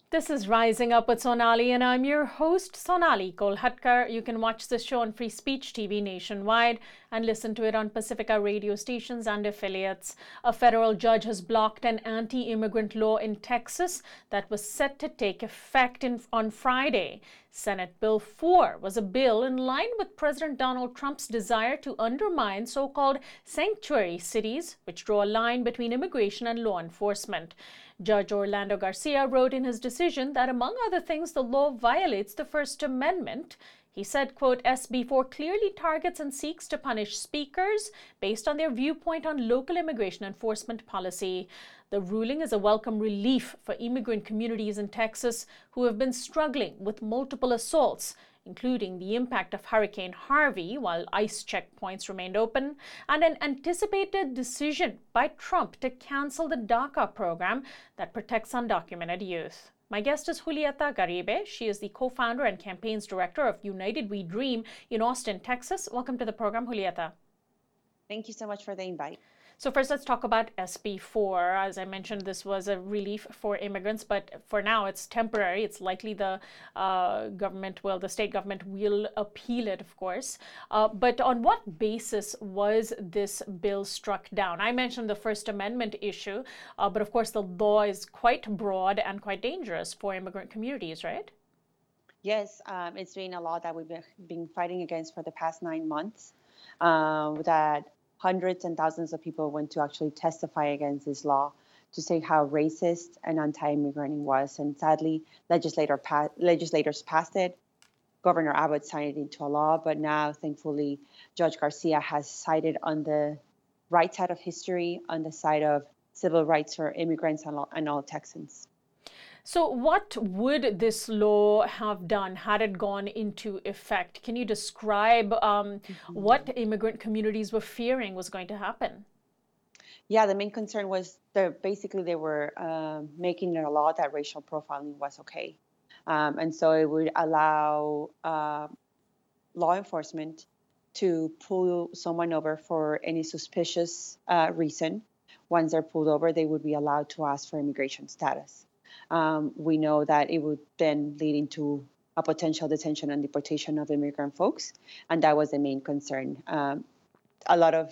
This is Rising Up with Sonali, and I'm your host, Sonali Kolhatkar. You can watch this show on Free Speech TV nationwide and listen to it on Pacifica radio stations and affiliates. A federal judge has blocked an anti-immigrant law in Texas that was set to take effect on Friday. Senate Bill 4 was a bill in line with President Donald Trump's desire to undermine so-called sanctuary cities, which draw a line between immigration and law enforcement. Judge Orlando Garcia wrote in his decision that, among other things, the law violates the First Amendment. He said, quote, SB 4 clearly targets and seeks to punish speakers based on their viewpoint on local immigration enforcement policy. The ruling is a welcome relief for immigrant communities in Texas who have been struggling with multiple assaults, including the impact of Hurricane Harvey while ICE checkpoints remained open, and an anticipated decision by Trump to cancel the DACA program that protects undocumented youth. My guest is Julieta Garribe. She is the co-founder and campaigns director of United We Dream in Austin, Texas. Welcome to the program, Julieta. Thank you so much for the invite. So first, let's talk about SB 4. As I mentioned, this was a relief for immigrants, but for now it's temporary. It's likely the state government will appeal it, of course. But on what basis was this bill struck down? I mentioned the First Amendment issue, but of course the law is quite broad and quite dangerous for immigrant communities, right? Yes, it's been a law that we've been fighting against for the past 9 months. That hundreds and thousands of people went to actually testify against this law to say how racist and anti-immigrant it was. And sadly, legislators passed it. Governor Abbott signed it into a law. But now, thankfully, Judge Garcia has sided on the right side of history, on the side of civil rights for immigrants and all Texans. So what would this law have done had it gone into effect? Can you describe what immigrant communities were fearing was going to happen? Yeah, the main concern was they were making it a law that racial profiling was okay. And so it would allow law enforcement to pull someone over for any suspicious reason. Once they're pulled over, they would be allowed to ask for immigration status. We know that it would then lead into a potential detention and deportation of immigrant folks, and that was the main concern. A lot of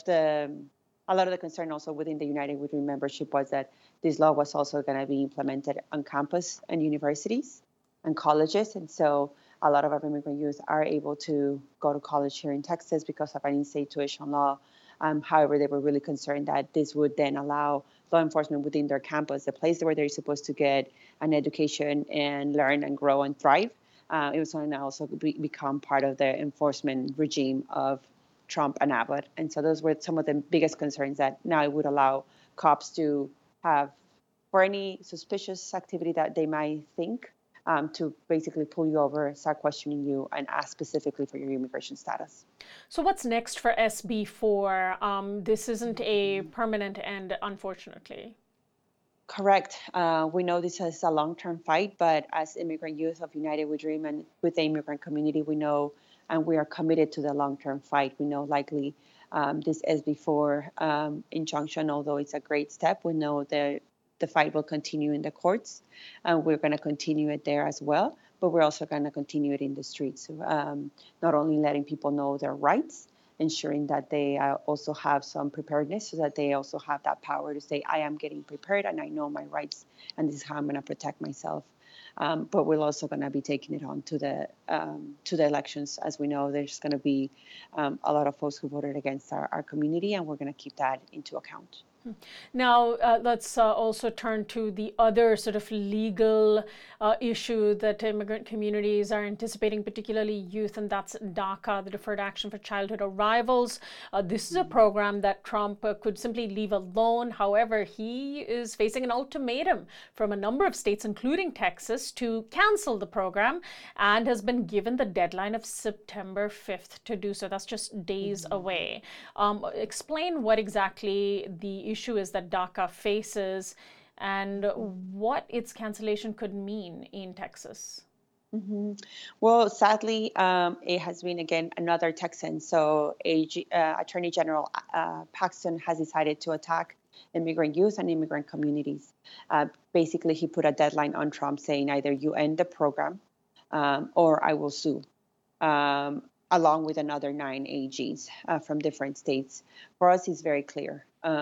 the concern also within the United We Dream membership was that this law was also going to be implemented on campus and universities and colleges, and so a lot of our immigrant youth are able to go to college here in Texas because of an in-state tuition law. However, they were really concerned that this would then allow law enforcement within their campus, the place where they're supposed to get an education and learn and grow and thrive. It was going to also become part of the enforcement regime of Trump and Abbott. And so those were some of the biggest concerns, that now it would allow cops to have, for any suspicious activity that they might think, to basically pull you over, start questioning you, and ask specifically for your immigration status. So what's next for SB 4? This isn't a permanent end, unfortunately. Correct. We know this is a long-term fight, but as immigrant youth of United We Dream and with the immigrant community, we know and we are committed to the long-term fight. We know likely this SB 4 injunction, although it's a great step, we know that the fight will continue in the courts, and we're going to continue it there as well. But we're also going to continue it in the streets, not only letting people know their rights, ensuring that they also have some preparedness so that they also have that power to say, I am getting prepared and I know my rights, and this is how I'm going to protect myself. But we're also going to be taking it on to the elections. As we know, there's going to be a lot of folks who voted against our community, and we're going to keep that into account. Now, let's also turn to the other sort of legal issue that immigrant communities are anticipating, particularly youth, and that's DACA, the Deferred Action for Childhood Arrivals. This is a program that Trump could simply leave alone. However, he is facing an ultimatum from a number of states, including Texas, to cancel the program, and has been given the deadline of September 5th to do so. That's just days away. Explain what exactly the issue is that DACA faces and what its cancellation could mean in Texas. Well, sadly, it has been, again, another Texan. So Attorney General Paxton has decided to attack immigrant youth and immigrant communities. Basically, he put a deadline on Trump saying either you end the program or I will sue, along with another 9 AGs from different states. For us, it's very clear.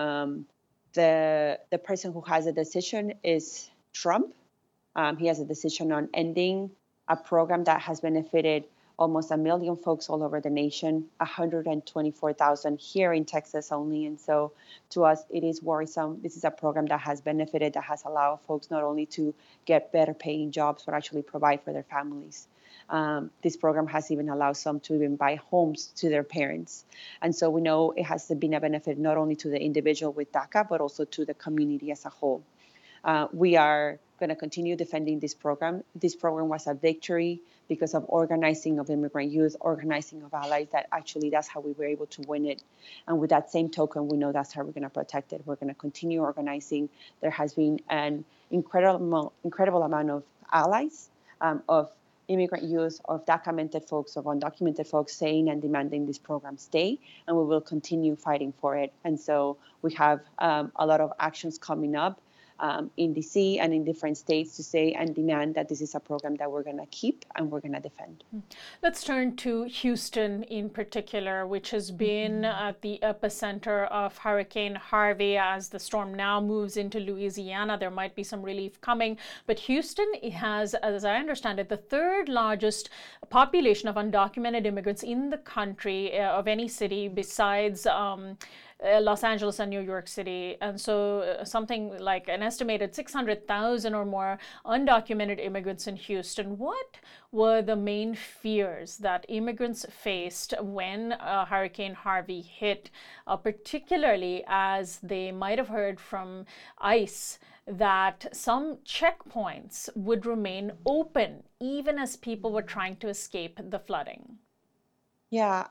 The person who has a decision is Trump. He has a decision on ending a program that has benefited almost 1 million folks all over the nation, 124,000 here in Texas only. And so to us, it is worrisome. This is a program that has benefited, that has allowed folks not only to get better paying jobs, but actually provide for their families. This program has even allowed some to even buy homes to their parents. And so we know it has been a benefit not only to the individual with DACA, but also to the community as a whole. We are going to continue defending this program. This program was a victory because of organizing of immigrant youth, organizing of allies, that actually that's how we were able to win it. And with that same token, we know that's how we're going to protect it. We're going to continue organizing. There has been an incredible amount of allies, of immigrant youth, of documented folks, of undocumented folks saying and demanding this program stay, and we will continue fighting for it. And so we have a lot of actions coming up in DC and in different states to say and demand that this is a program that we're going to keep and we're going to defend. Let's turn to Houston in particular, which has been at the epicenter of Hurricane Harvey. As the storm now moves into Louisiana, there might be some relief coming. But Houston has, as I understand it, the third largest population of undocumented immigrants in the country of any city besides Los Angeles and New York City. And so something like an estimated 600,000 or more undocumented immigrants in Houston. What were the main fears that immigrants faced when Hurricane Harvey hit, particularly as they might have heard from ICE that some checkpoints would remain open even as people were trying to escape the flooding? Yeah,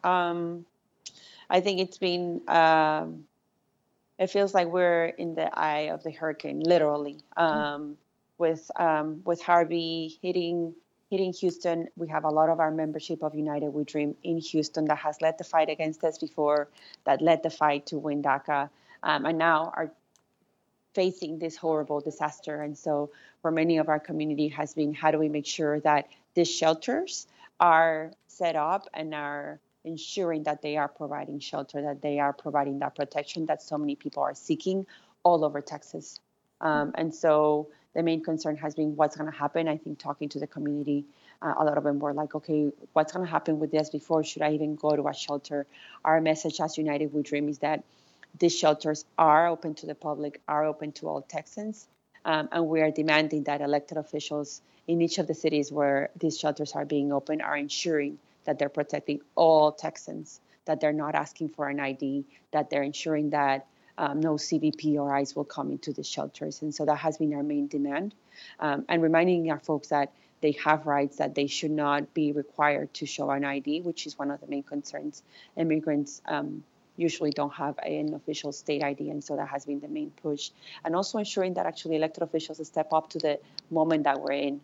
I think it's been, it feels like we're in the eye of the hurricane, literally. With Harvey hitting Houston, we have a lot of our membership of United We Dream in Houston that has led the fight against us before, that led the fight to win DACA, and now are facing this horrible disaster. And so for many of our community has been, how do we make sure that these shelters are set up and are ensuring that they are providing shelter, that they are providing that protection that so many people are seeking all over Texas. And so the main concern has been what's going to happen. I think talking to the community, a lot of them were like, okay, what's going to happen with this before? Should I even go to a shelter? Our message as United We Dream is that these shelters are open to the public, are open to all Texans. And we are demanding that elected officials in each of the cities where these shelters are being open are ensuring that they're protecting all Texans, that they're not asking for an ID, that they're ensuring that no CBP or ICE will come into the shelters. And so that has been our main demand. And reminding our folks that they have rights, that they should not be required to show an ID, which is one of the main concerns. Immigrants usually don't have an official state ID, and so that has been the main push. And also ensuring that actually elected officials step up to the moment that we're in.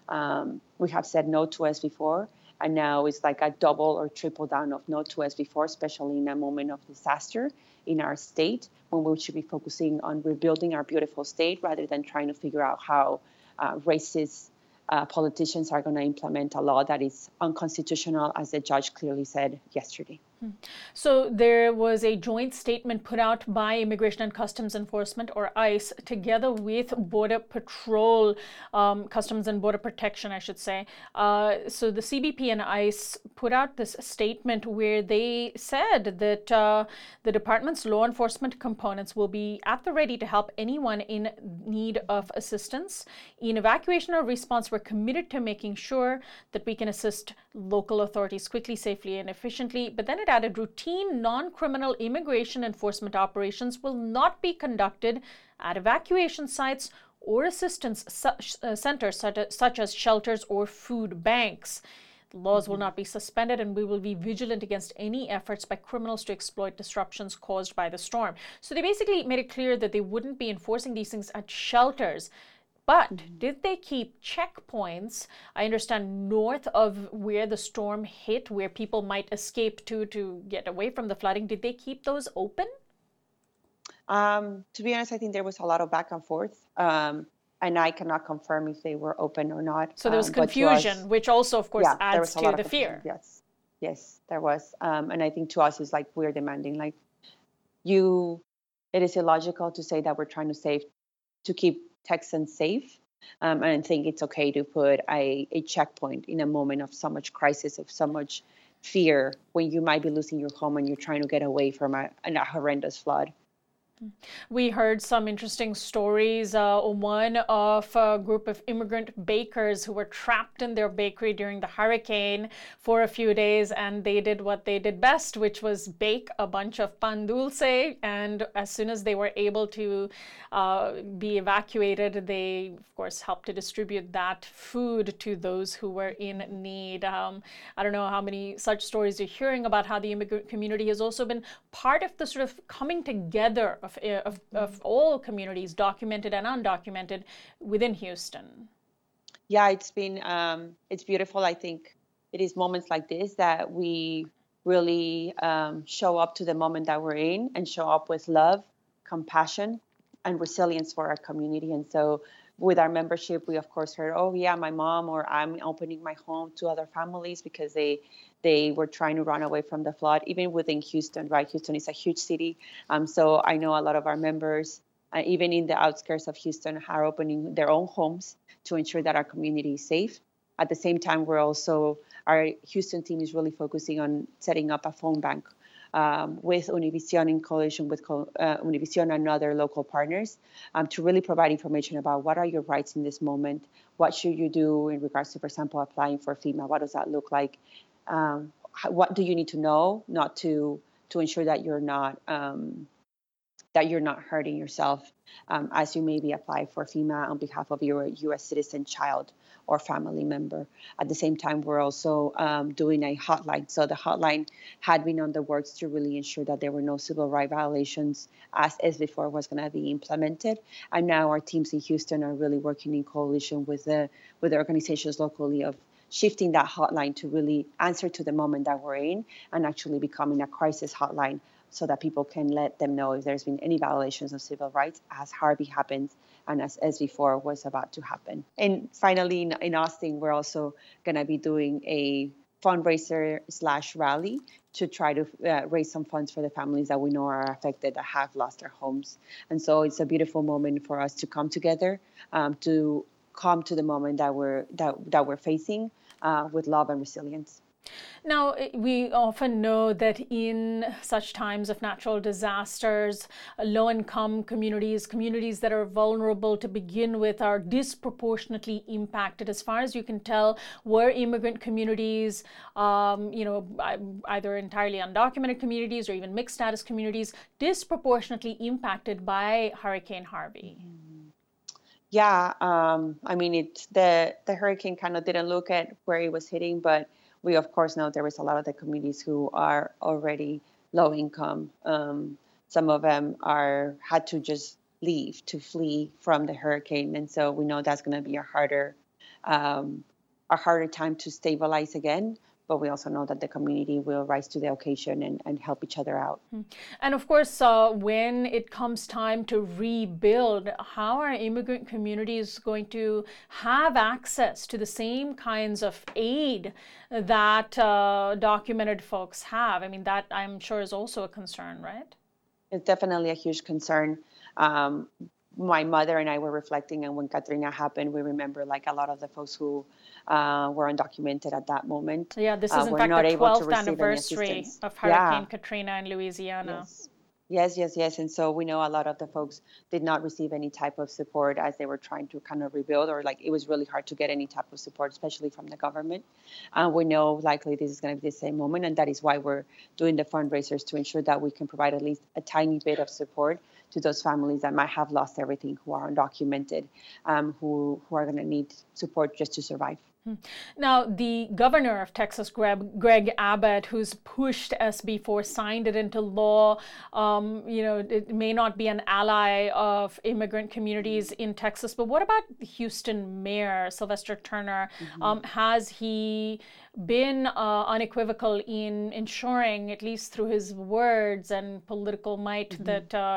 We have said no to us before, and now it's like a double or triple down of no to us before, especially in a moment of disaster in our state, when we should be focusing on rebuilding our beautiful state rather than trying to figure out how racist politicians are going to implement a law that is unconstitutional, as the judge clearly said yesterday. So there was a joint statement put out by Immigration and Customs Enforcement, or ICE, together with Border Patrol, Customs and Border Protection, I should say. So the CBP and ICE put out this statement where they said that the department's law enforcement components will be at the ready to help anyone in need of assistance. In evacuation or response, we're committed to making sure that we can assist local authorities quickly, safely, and efficiently. But then it added, routine non-criminal immigration enforcement operations will not be conducted at evacuation sites or assistance centers such as shelters or food banks. The laws will not be suspended, and we will be vigilant against any efforts by criminals to exploit disruptions caused by the storm. So they basically made it clear that they wouldn't be enforcing these things at shelters. But did they keep checkpoints, I understand, north of where the storm hit, where people might escape to get away from the flooding? Did they keep those open? To be honest, I think there was a lot of back and forth, and I cannot confirm if they were open or not. So there was But to confusion, us, which also, of course, yeah, there adds was a to lot of the confusion. fear. Yes, there was. And I think to us, it's like we're demanding, like you. It is illogical to say that we're trying to keep Texans safe, and I think it's okay to put a checkpoint in a moment of so much crisis, of so much fear, when you might be losing your home and you're trying to get away from a horrendous flood. We heard some interesting stories. One of a group of immigrant bakers who were trapped in their bakery during the hurricane for a few days, and they did what they did best, which was bake a bunch of pan dulce. And as soon as they were able to be evacuated, they, of course, helped to distribute that food to those who were in need. I don't know how many such stories you're hearing about how the immigrant community has also been part of the sort of coming together of all communities, documented and undocumented, within Houston. Yeah, it's beautiful. I think it is moments like this that we really show up to the moment that we're in and show up with love, compassion, and resilience for our community. And so with our membership, we of course heard, oh yeah, my mom or I'm opening my home to other families because they were trying to run away from the flood, even within Houston, right? Houston is a huge city. So I know a lot of our members, even in the outskirts of Houston, are opening their own homes to ensure that our community is safe. At the same time, our Houston team is really focusing on setting up a phone bank with Univision in coalition with Univision and other local partners to really provide information about what are your rights in this moment, what should you do in regards to, for example, applying for FEMA, what does that look like, what do you need to know not to ensure that you're not hurting yourself as you maybe apply for FEMA on behalf of your U.S. citizen child or family member. At the same time, we're also doing a hotline. So the hotline had been on the works to really ensure that there were no civil rights violations as SB4 was going to be implemented. And now our teams in Houston are really working in coalition with the organizations locally of shifting that hotline to really answer to the moment that we're in and actually becoming a crisis hotline so that people can let them know if there's been any violations of civil rights as Harvey happened and as SB4 was about to happen. And finally, in Austin, we're also going to be doing a fundraiser/rally to try to raise some funds for the families that we know are affected, that have lost their homes. And so it's a beautiful moment for us to come together, to come to the moment that we're facing with love and resilience. Now, we often know that in such times of natural disasters, low-income communities, communities that are vulnerable to begin with, are disproportionately impacted. As far as you can tell, were immigrant communities, either entirely undocumented communities or even mixed status communities, disproportionately impacted by Hurricane Harvey? Yeah, I mean, the hurricane kind of didn't look at where it was hitting, but we, of course, know there is a lot of the communities who are already low income. Some of them had to just leave to flee from the hurricane. And so we know that's going to be a harder time to stabilize again. But we also know that the community will rise to the occasion and help each other out. And of course, when it comes time to rebuild, how are immigrant communities going to have access to the same kinds of aid that documented folks have? I mean, that I'm sure is also a concern, right? It's definitely a huge concern. My mother and I were reflecting, and when Katrina happened, we remember like a lot of the folks who were undocumented at that moment. Yeah, this is in fact the 12th anniversary of Hurricane Katrina in Louisiana. Yes. And so we know a lot of the folks did not receive any type of support as they were trying to kind of rebuild, or like it was really hard to get any type of support, especially from the government. We know likely this is going to be the same moment, and that is why we're doing the fundraisers to ensure that we can provide at least a tiny bit of support to those families that might have lost everything, who are undocumented, who are going to need support just to survive. Now, the governor of Texas, Greg Abbott, who's pushed SB4, signed it into law, it may not be an ally of immigrant communities in Texas, but what about the Houston mayor, Sylvester Turner? Has he been unequivocal in ensuring, at least through his words and political might, that immigrants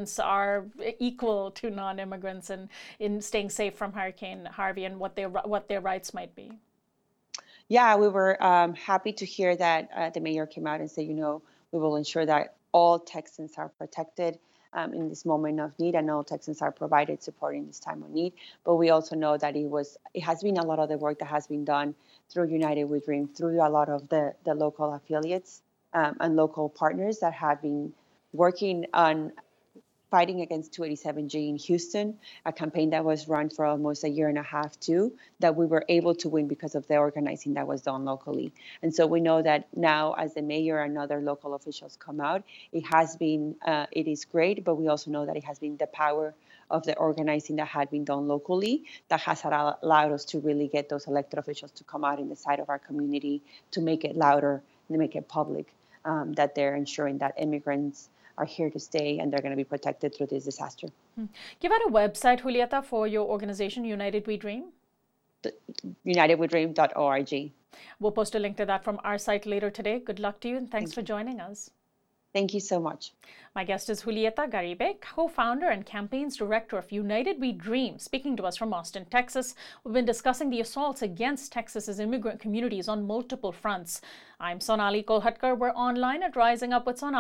immigrants are equal to non-immigrants in staying safe from Hurricane Harvey and what their rights might be. Yeah, we were happy to hear that the mayor came out and said, we will ensure that all Texans are protected in this moment of need, and all Texans are provided support in this time of need. But we also know that it has been a lot of the work that has been done through United We Dream, through a lot of the local affiliates and local partners that have been working on fighting against 287G in Houston, a campaign that was run for almost a year and a half too, that we were able to win because of the organizing that was done locally. And so we know that now as the mayor and other local officials come out, it is great, but we also know that it has been the power of the organizing that had been done locally that has allowed us to really get those elected officials to come out in the side of our community, to make it louder and to make it public, that they're ensuring that immigrants are here to stay and they're going to be protected through this disaster. Give out a website, Julieta, for your organization, United We Dream. UnitedWeDream.org. We'll post a link to that from our site later today. Good luck to you, and thanks for joining us. Thank you so much. My guest is Julieta Garribe, co-founder and campaigns director of United We Dream, speaking to us from Austin, Texas. We've been discussing the assaults against Texas's immigrant communities on multiple fronts. I'm Sonali Kolhatkar. We're online at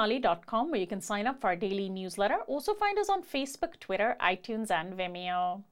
risingupwithsonali.com, where you can sign up for our daily newsletter. Also find us on Facebook, Twitter, iTunes, and Vimeo.